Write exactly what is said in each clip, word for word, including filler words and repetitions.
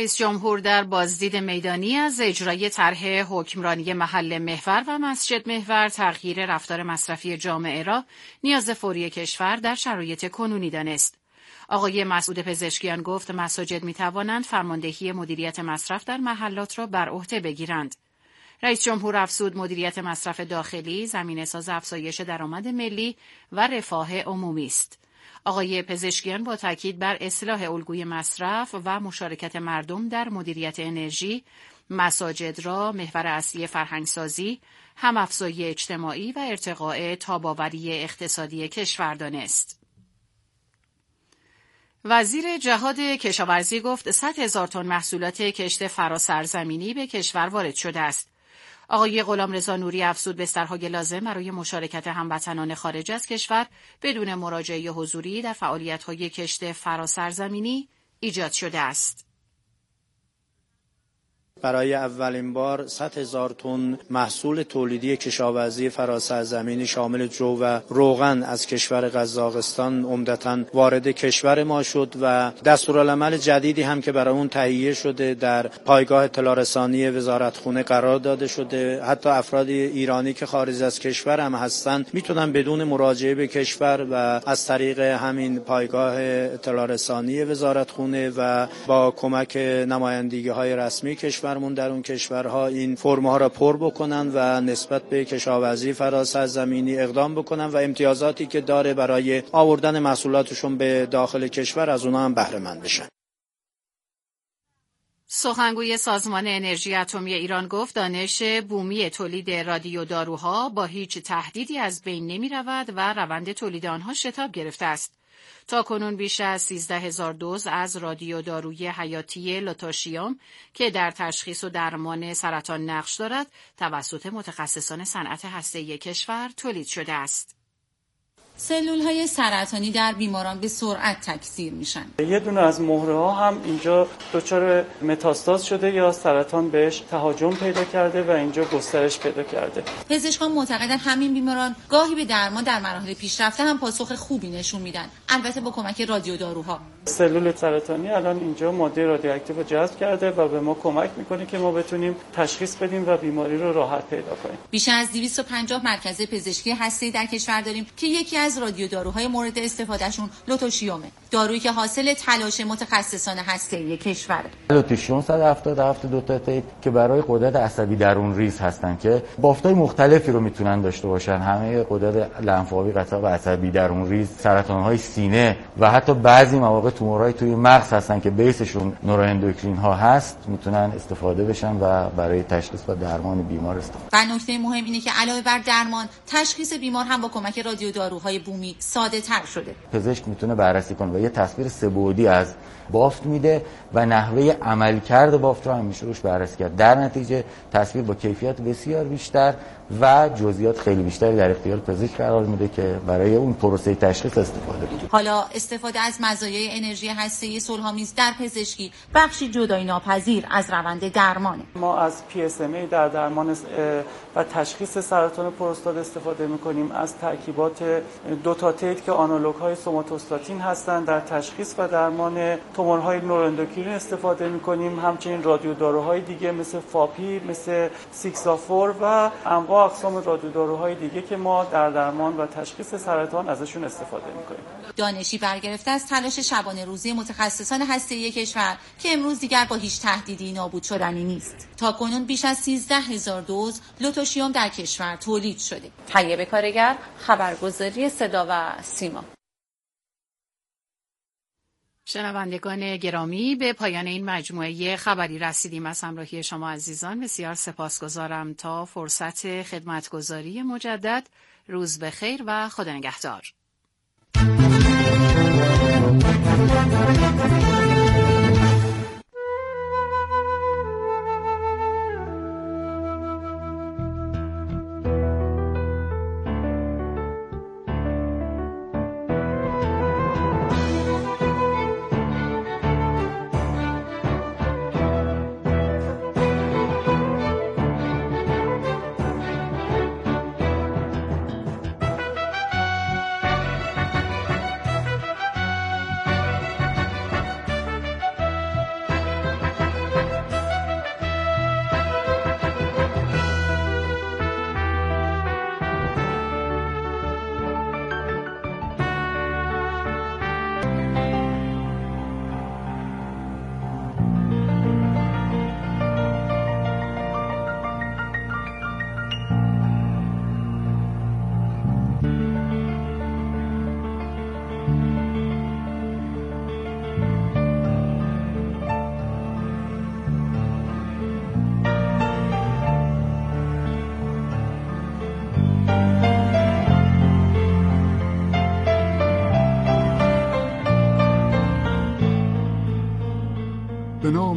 رئیس جمهور در بازدید میدانی از اجرای طرح حکمرانی محل محور و مسجد محور تغییر رفتار مصرفی جامعه را نیاز فوری کشور در شرایط کنونی دانست. آقای مسعود پزشکیان گفت مساجد می توانند فرماندهی مدیریت مصرف در محلات را بر عهده بگیرند. رئیس جمهور افزود مدیریت مصرف داخلی زمینه‌ساز افزایش درآمد ملی و رفاه عمومی است. آقای پزشکیان با تاکید بر اصلاح الگوی مصرف و مشارکت مردم در مدیریت انرژی، مساجد را محور اصلی فرهنگسازی، همافزایی اجتماعی و ارتقاء تاب‌آوری اقتصادی کشور دانست. وزیر جهاد کشاورزی گفت صد هزار تن محصولات کشت فراسرزمینی به کشور وارد شده است. آقای غلامرضا نوری افزود بسترهای لازم برای مشارکت هموطنان خارج از کشور بدون مراجعه حضوری در فعالیت‌های کشت فراسرزمینی ایجاد شده است. برای اولین بار صد هزار تن محصول تولیدی کشاورزی فراسرزمینی شامل جو و روغن از کشور قزاقستان عمدتاً وارد کشور ما شد و دستورالعمل جدیدی هم که برای اون تهیه شده در پایگاه اطلاع رسانی وزارتخونه قرار داده شده. حتی افراد ایرانی که خارج از کشور هم هستن میتونن بدون مراجعه به کشور و از طریق همین پایگاه اطلاع رسانی وزارتخونه و با کمک نمایندگی‌های رسمی کشور در اون کشورها این فرم‌ها را پر بکنن و نسبت به کشاورزی فراسرزمینی اقدام بکنن و امتیازاتی که داره برای آوردن محصولاتشون به داخل کشور از اونها هم بهره مند بشن. سخنگوی سازمان انرژی اتمی ایران گفت دانش بومی تولید رادیوداروها با هیچ تهدیدی از بین نمی رود و روند تولید آنها شتاب گرفته است. تا کنون بیش از سیزده هزار دوز از رادیوداروی حیاتی لوتاشیوم که در تشخیص و درمان سرطان نقش دارد توسط متخصصان صنعت هسته‌ای کشور تولید شده است. سلول‌های سرطانی در بیماران به سرعت تکثیر میشن. یه دونه از مهره‌ها هم اینجا دچار متاستاز شده یا سرطان بهش تهاجم پیدا کرده و اینجا گسترش پیدا کرده. پزشکان معتقدن همین بیماران گاهی به درمان در مراحل پیشرفته هم پاسخ خوبی نشون میدن، البته با کمک رادیوداروها. سلول سرطانی الان اینجا ماده رادیواکتیو رو جذب کرده و به ما کمک میکنه که ما بتونیم تشخیص بدیم و بیماری رو راحت پیدا کنیم. بیش از دویست و پنجاه مرکز پزشکی هسته‌ای در کشور داریم که یکی از رادیوداروهای مورد استفادهشون لوتاشیومه، دارویی که حاصل تلاش متخصصان هسته‌ای کشوره. لوتاشیوم صد و هفتاد و هفت دو تا که برای غدد عصبی درون ریز هستن که بافتای مختلفی رو میتونن داشته باشن، همه غدد لنفاوی، قطاب عصبی درون ریز، سرطان‌های سینه و حتی بعضی مواقع تومورهای توی مغز هستن که بیسشون نوراندوکرین ها هست، میتونن استفاده بشن و برای تشخیص و درمان بیمار استفاده. و نکته مهم اینه که علاوه بر درمان، تشخیص بیمار هم با کمک رادیوداروهای بومی ساده تر شده. پزشک میتونه بررسی کنه و یه تصویر سه‌بعدی از بافت میده و نحوه عملکرد بافت رو هم میشه روش بررسی کرد. در نتیجه تصویر با کیفیت بسیار بیشتر و جزئیات خیلی بیشتری در اختیار پزشک قرار میده که برای اون پروسه تشخیص استفاده کنه. حالا استفاده از مزایای انرژی هسته‌ای صلح‌آمیز در پزشکی بخشی جدایی ناپذیر از روند درمانه. ما از پی اس ام ای در درمان و تشخیص سرطان پروستات استفاده میکنیم، از ترکیبات دوتاتیت که آنالوگ‌های سوماتوستاتین هستند در تشخیص و درمان تومورهای نوراندوکرین استفاده میکنیم، همچنین رادیوداروهای دیگه مثل فاپی، مثل سیکسافور و انواع اقسام رادیوداروهای دیگه که ما در درمان و تشخیص سرطان ازشون استفاده میکنیم. دانشی برگرفته از تلاش شبانه روزی متخصصان هسته‌ای کشور که امروز دیگر با هیچ تهدیدی نابود شدنی نیست. تا کنون بیش از سیزده هزار دوز لوتاشیوم در کشور تولید شده. طیبه کارگر، خبرگزاری صدا و سیما. شنوندگان گرامی، به پایان این مجموعه خبری رسیدیم. از همراهی شما عزیزان بسیار سپاسگزارم. تا فرصت خدمتگزاری مجدد، روز بخیر و خدا نگهدار.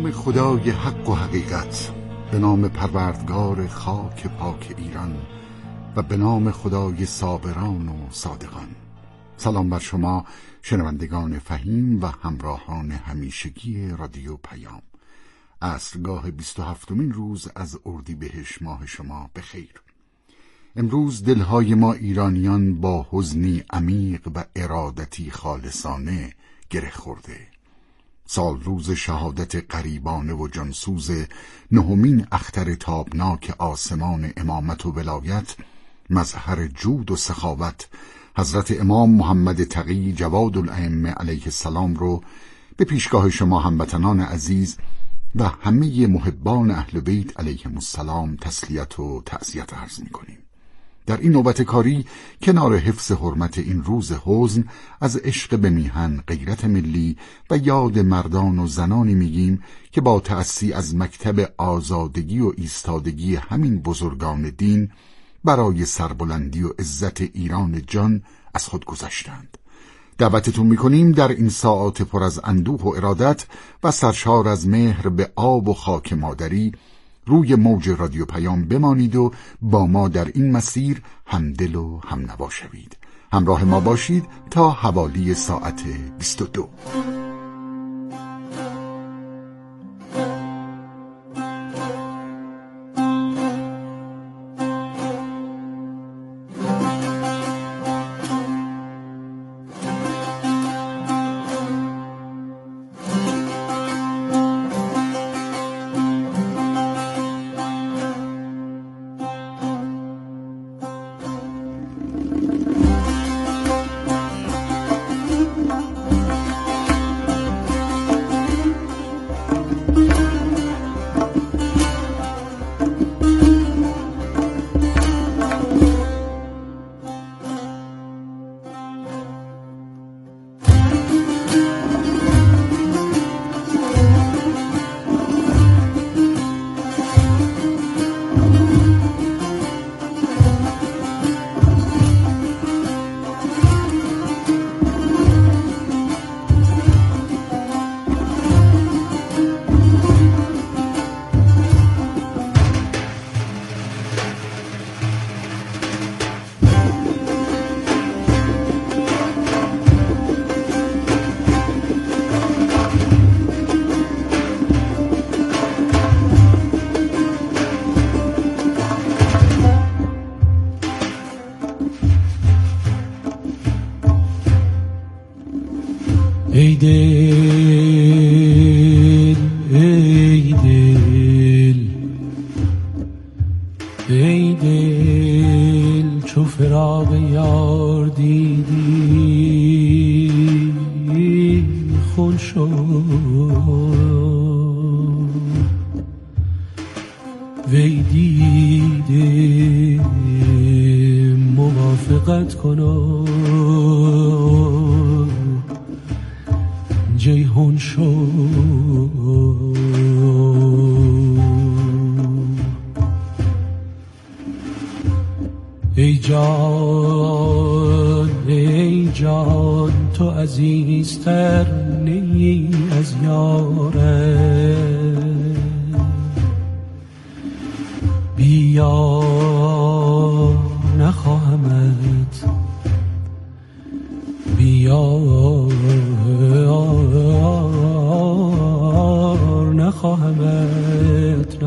نام خدای حق و حقیقت، به نام پروردگار خاک پاک ایران و به نام خدای صابران و صادقان. سلام بر شما شنوندگان فهیم و همراهان همیشگی رادیو پیام. عصرگاه بیست و هفتمین روز از اردیبهشت ماه شما بخیر. امروز دلهای ما ایرانیان با حزنی عمیق و ارادتی خالصانه گره خورده. سال روز شهادت غریبانه و جانسوز نهمین اختر تابناک آسمان امامت و ولایت، مظهر جود و سخاوت، حضرت امام محمد تقی جواد الائمه علیه السلام رو به پیشگاه شما هموطنان عزیز و همه محبان اهل بیت علیهم السلام تسلیت و تعزیت عرض می‌کنیم. در این نوبت کاری کنار حفظ حرمت این روز حزن از عشق به میهن، غیرت ملی و یاد مردان و زنانی میگیم که با تأسی از مکتب آزادگی و ایستادگی همین بزرگان دین برای سربلندی و عزت ایران جان از خود گذشتند. دعوتتون میکنیم در این ساعات پر از اندوه و ارادت و سرشار از مهر به آب و خاک مادری روی موج رادیو پیام بمانید و با ما در این مسیر همدل و همنوا شوید. همراه ما باشید تا حوالی ساعت بیست و دو. ای دل، ای دل، ای دل، چو فراق یار دیدی خون شد، وی دیده موافقت کنم جیهون شو. ای جان، ای جان، تو عزیزتر نی از یارم، بیا نخواهمت، بیا نخواهمت،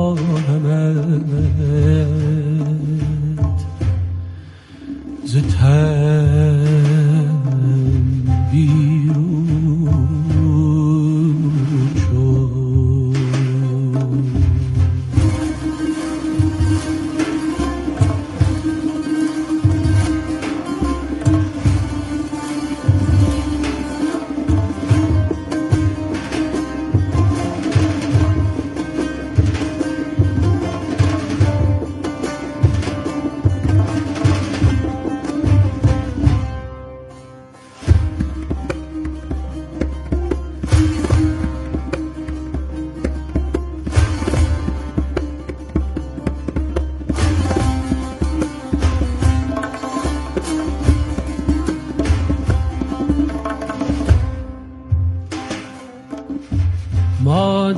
نخواهمت، ز تن بیرون شو.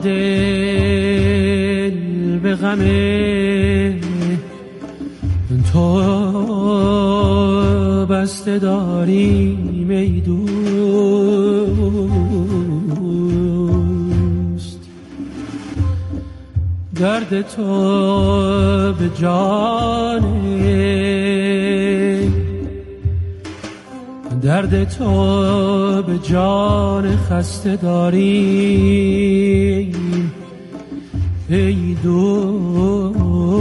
دل به غم تو بسته داریم ای دوست، درد تو به جان درد تو به جان خسته داریم ای دوست.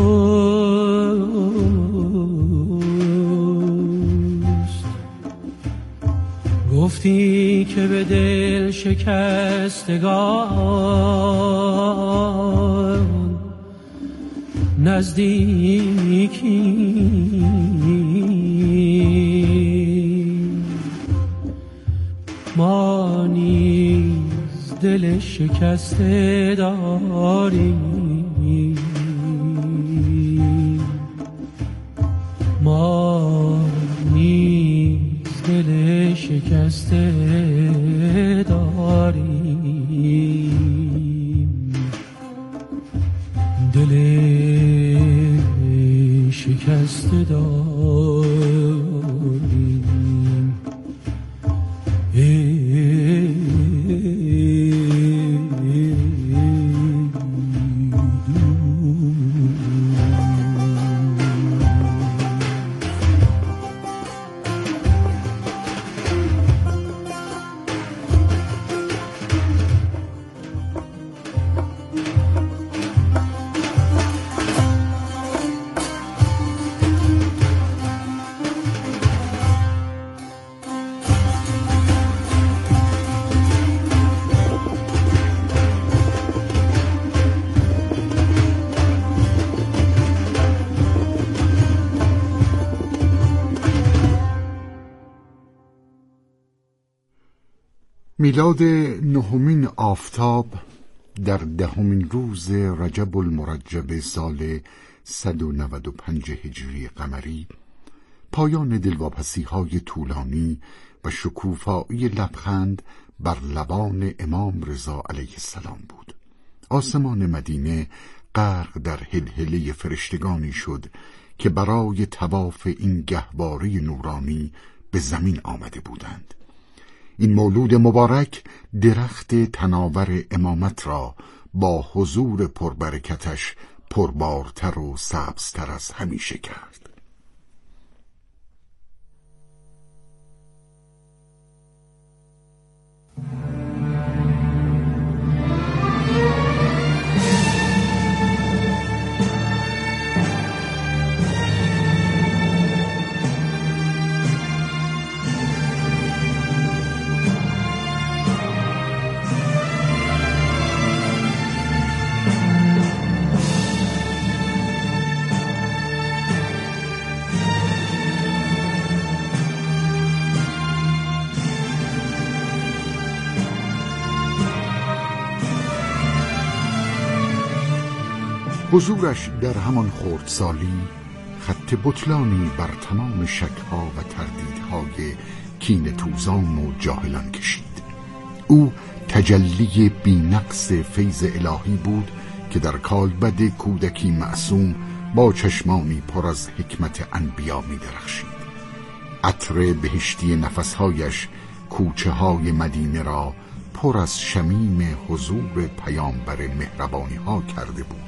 گفتی که به دل شکستگان نزدیکی، ما نیز دل شکسته داریم، ما نیز دل شکسته داریم، دل شکسته داریم ای میلاد نهمین آفتاب در دهمین روز رجب المرجب سال صد و نود و پنج هجری قمری پایان دلواپسی های طولانی و شکوفایی لبخند بر لبان امام رضا علیه السلام بود. آسمان مدینه غرق در هلهله فرشتگانی شد که برای طواف این گهواره نورانی به زمین آمده بودند. این مولود مبارک درخت تناور امامت را با حضور پربرکتش پربارتر و سبزتر از همیشه کرد. حضورش در همان خردسالی خط بطلانی بر تمام شکها و تردیدهای کینه توزان و جاهلان کشید. او تجلی بی‌نقص فیض الهی بود که در کالبد کودکی معصوم با چشمانی پر از حکمت انبیا می درخشید. عطر بهشتی نفسهایش کوچه های مدینه را پر از شمیم حضور پیامبر مهربانی ها کرده بود.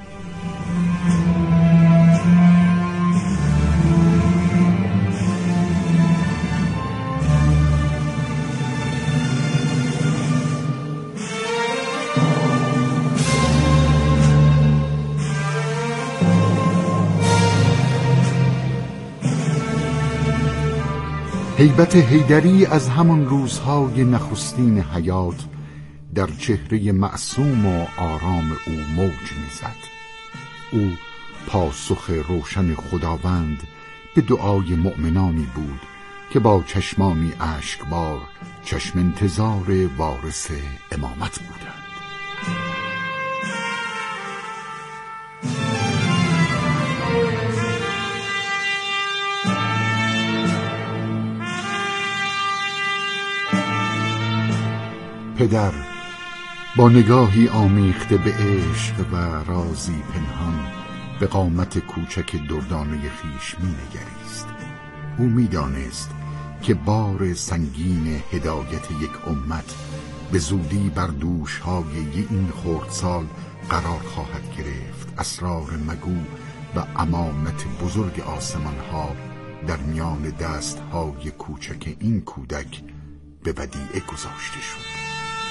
هیبت حیدری از همان روزهای نخستین حیات در چهره معصوم و آرام او موج می‌زد. او پاسخ روشن خداوند به دعای مؤمنانی بود که با چشمانی اشکبار چشم انتظار وارث امامت بودند. پدر، با نگاهی آمیخته به عشق و رازی پنهان به قامت کوچک دردانه خیش می نگریست. او می دانست که بار سنگین هدایت یک امت به زودی بر دوش‌های این خردسال قرار خواهد گرفت. اسرار مگو و امانت بزرگ آسمان‌ها در میان دست‌های کوچک این کودک به ودیعه گذاشته شد.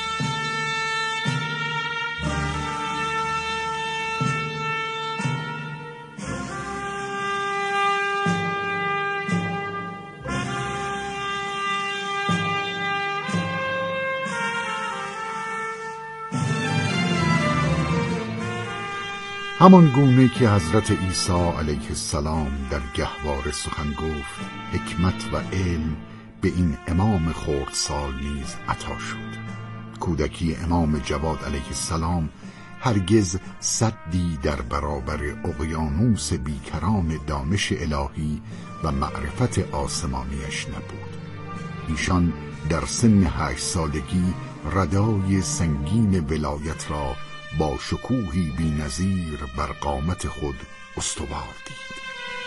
همان گونه که حضرت عیسی علیه السلام در گهواره سخن گفت، حکمت و علم به این امام خردسال نیز عطا شد. کودکی امام جواد علیه السلام هرگز سدی در برابر اقیانوس بیکران دانش الهی و معرفت آسمانیش نبود. ایشان در سن هشت سالگی ردای سنگین ولایت را با شکوهی بی‌نظیر بر قامت خود استوار دید.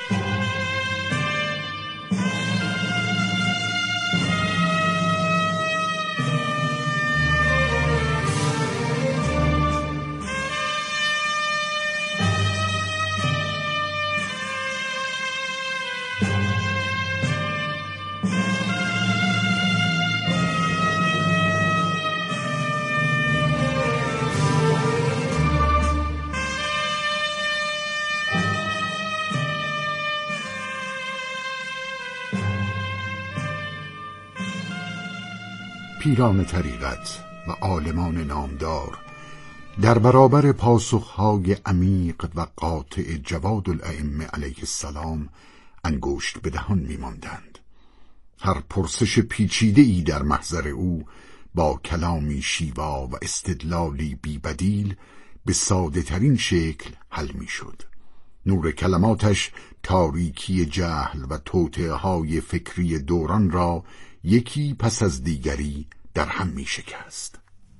پیران طریقت و عالمان نامدار در برابر پاسخهای عمیق و قاطع جواد الائمه علیه السلام انگشت به دهان می‌ماندند. هر پرسش پیچیده‌ای در محضر او با کلامی شیوا و استدلالی بی‌بدیل به ساده ترین شکل حل می‌شد. نور کلماتش تاریکی جهل و توطئه‌های فکری دوران را یکی پس از دیگری در هم می شکست.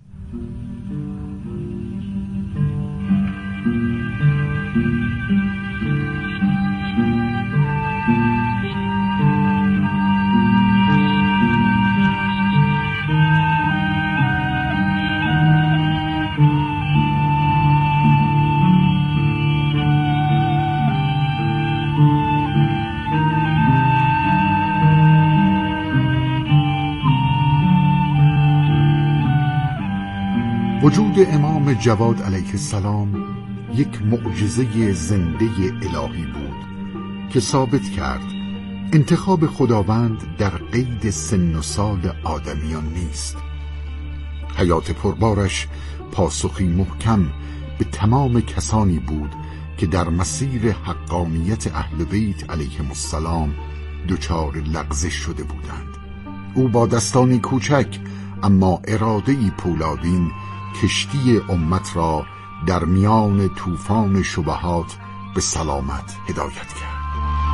وجود امام جواد علیه السلام یک معجزه زنده الهی بود که ثابت کرد انتخاب خداوند در قید سن و سال آدمیان نیست. حیات پربارش پاسخی محکم به تمام کسانی بود که در مسیر حقانیت اهل بیت علیهم السلام دچار لغزش شده بودند. او با دستانی کوچک اما اراده‌ای پولادین کشتی امت را در میان طوفان شبهات به سلامت هدایت کرد.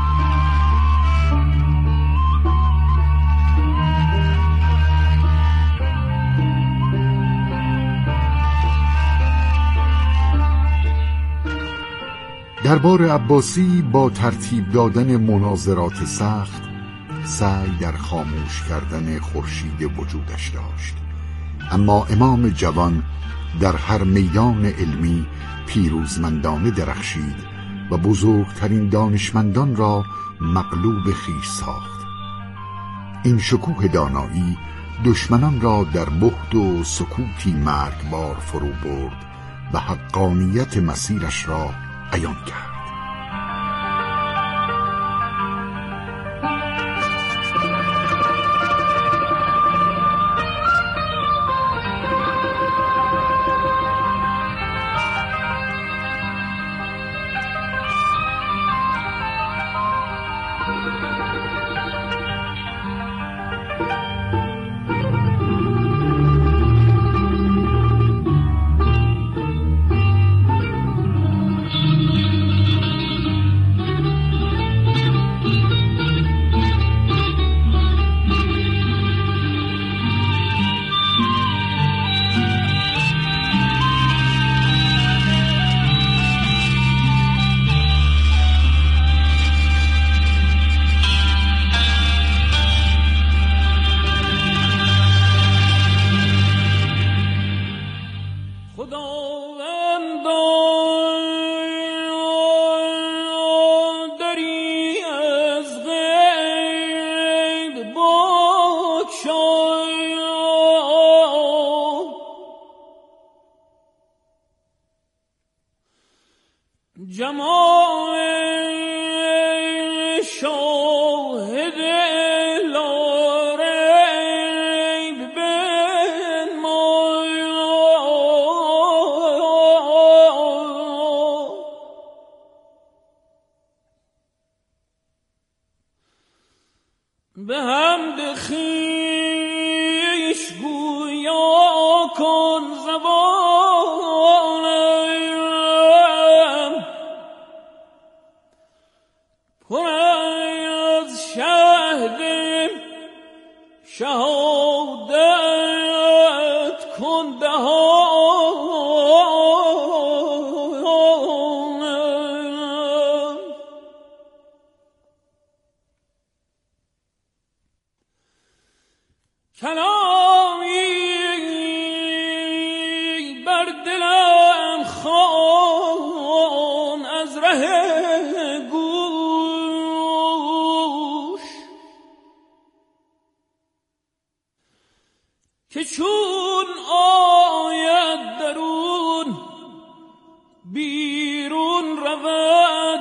دربار عباسی با ترتیب دادن مناظرات سخت سعی در خاموش کردن خورشید وجودش داشت، اما امام جوان در هر میدان علمی پیروزمندانه درخشید و بزرگترین دانشمندان را مغلوب خویش ساخت. این شکوه دانایی دشمنان را در بهت و سکوتی مرگبار فرو برد و حقانیت مسیرش را عیان کرد. به حمد خویش گویا کن زبانم پر از شهد شهادت کن دهانم کلامی بر دلم خوان از ره گوش که چون آید درون بیرون رود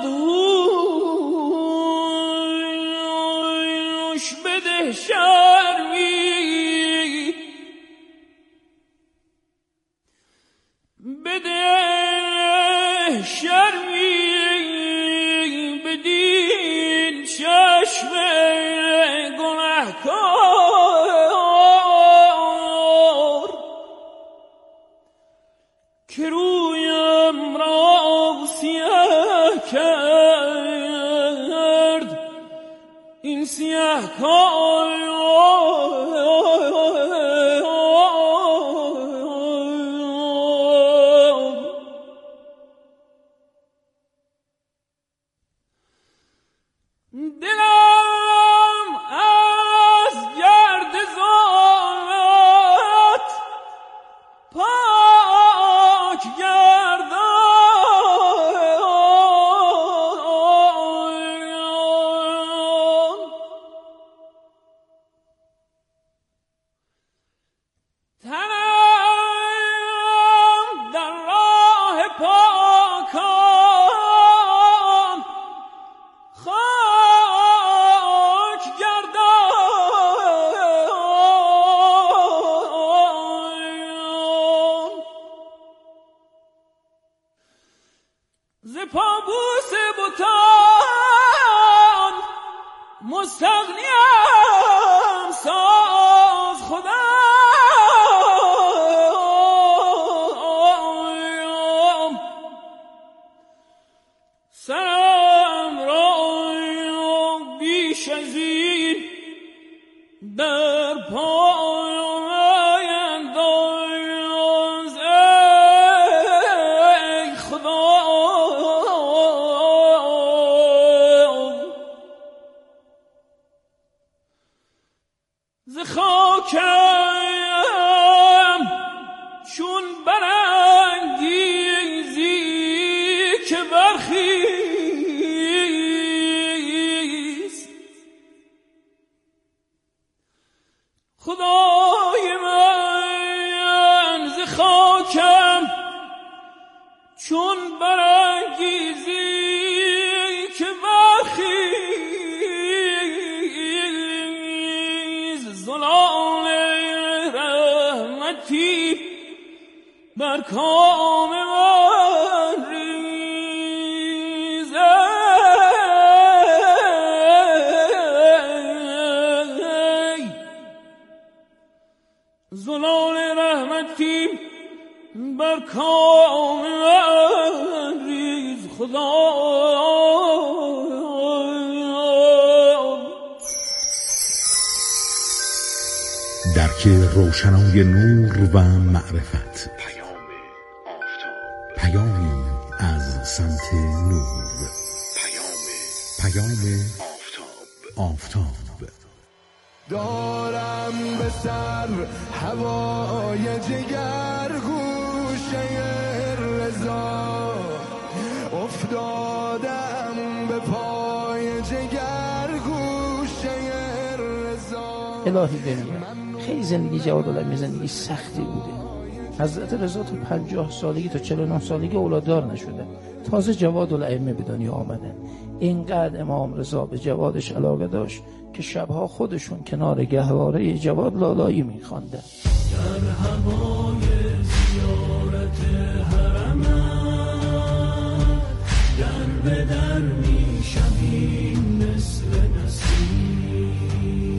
هوش بده شرمی بده شرمی بدین چشم گناهکار که رویم را سیاه کرد این سیاه کار دلم از گرد ظلمت پاک گردان تنم در راه پاکان خاک گردان ز پابوس بتان مستغنیم ساز خدایم سرم را بیش از این در پای انداز ای خدا ز خاکم چون برانگیزی که برخیز خدای من ز خاکم چون برانگیزی که برخیز زلال رحمتی بر کام من ریز زلال رحمتی بر کام من ریز خدا درک روشنای نور و معرفت پیامی از سمت نور پیام آفتاب دارم به سر هوای جگر گوشه رضا افتادم به پای جگر گوشه رضا. الهی بمیرم خیلی زندگی جوادالعمی زندگی سختی بوده. حضرت رضا تا پنجاه سالگی تا چهل و نه سالگی اولاددار نشده، تازه جوادالائمه به دنیا آمدن. اینقدر امام رضا به جوادش علاقه داشت که شبها خودشون کنار گهواره جواد لالایی میخواندن. در هوای زیارت حرمم در به در میشویم مثل نسیم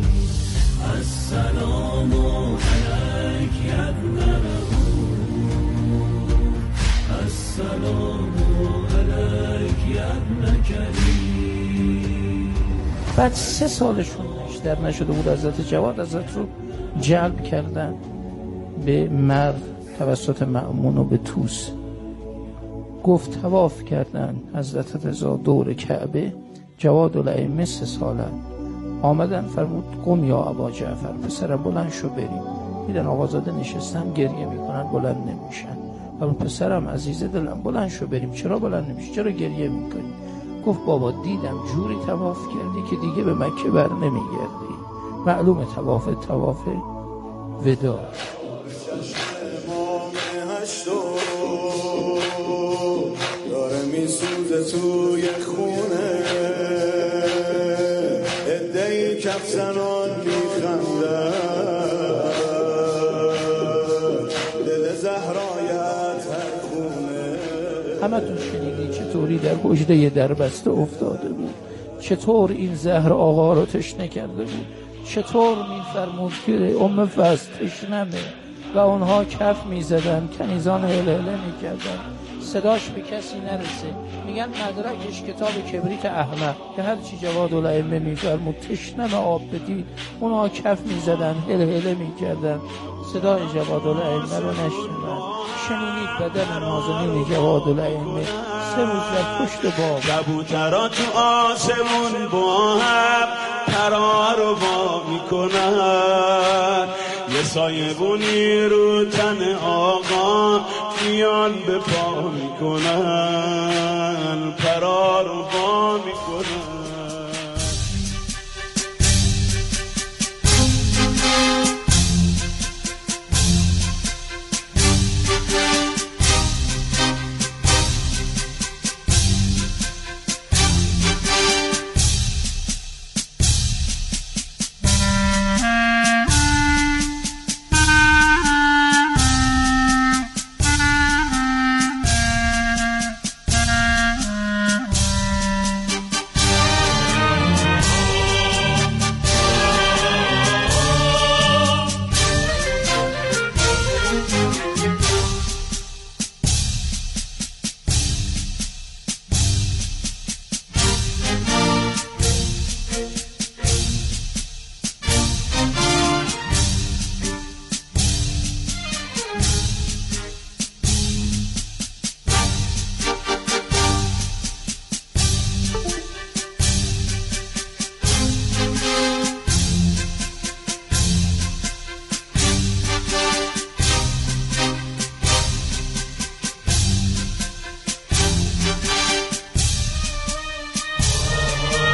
بعد سه سالشون بیشتر نشده بود حضرت جواد حضرت رو جلب کردن به مرو توسط مأمون و به توس. گفت طواف کردن حضرت رضا دور کعبه. جواد الائمه سه سالن آمدن، فرمود قم یا ابا جعفر، پسرم بلند شو بریم. دیدن آقازاده نشستن گریه میکنن، بلند نمیشن. فرمود پسرم عزیز دلم بلند شو بریم. چرا بلند نمیشی؟ چرا گریه میکنی؟ گفت بابا دیدم جوری طواف کردی که دیگه به مکه بر نمیگردی. معلومه طواف طواف ودا. داره میسوزه توی خونه، ادهی کف زنان میخنده، دل زهرایت هر خونه. همه تون شنیدی چطوری در حجره در بسته افتاده بود، چطور این زهر آقا رو تشنه کرده بود، چطور میفرمود که ام فضل تشنمه و اونها کف میزدن، کنیزان هله هله میکردن، صداش به کسی نرسه. میگن مدرکش کتاب کبریت احمق که هرچی جواد الائمه میفرمود تشنم آب بدید، اونها کف میزدن هله هله میکردن، صدای جواد الائمه رو نشنیدن. شنیدید بدن نازنین جواد الائمه سه روز در پشت باب کبوترها تو آسمون با هم پرها رو وا میکنن، یه سایبونی رو تن آقا میان به پا میکنن، پرها رو